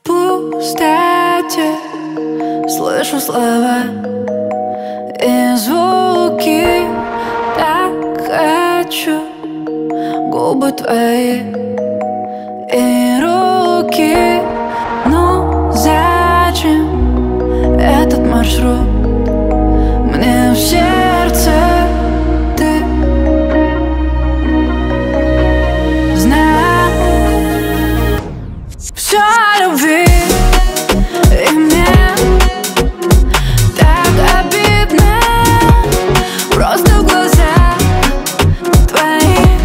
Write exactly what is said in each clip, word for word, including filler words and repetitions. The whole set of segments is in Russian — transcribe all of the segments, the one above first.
пустоте слышу слова и звуки. Так хочу губы твои и руки. Ну зачем этот маршрут? Мне в сердце ты. Знаю все о любви, и мне так обидно. Просто в глазах твоих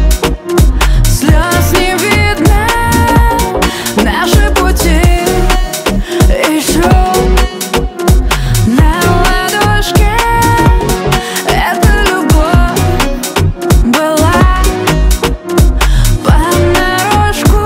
слез не видно. Наши пути еще на ладошке. Эта любовь была понарошку.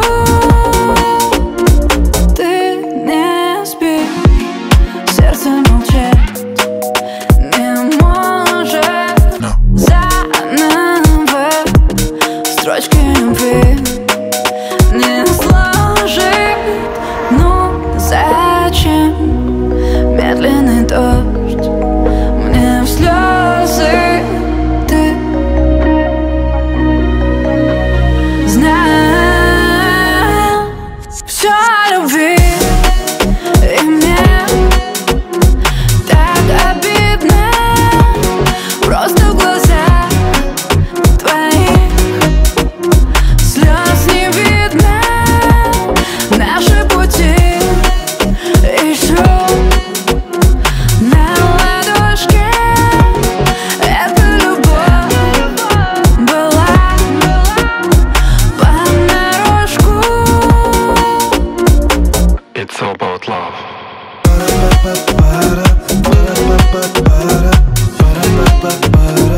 Ты не спишь, сердце молчать не может. No. Заново строчки любви не сложить. Ну зачем медленный дождь мне в слезы? Ты знаю все о любви, и мне так обидно. Просто в глазах твоих слез не видно. Наши пути еще на ладошке. Эта любовь была понарошку. It's all about love. Para, para, para, para, para, para, para, para, para.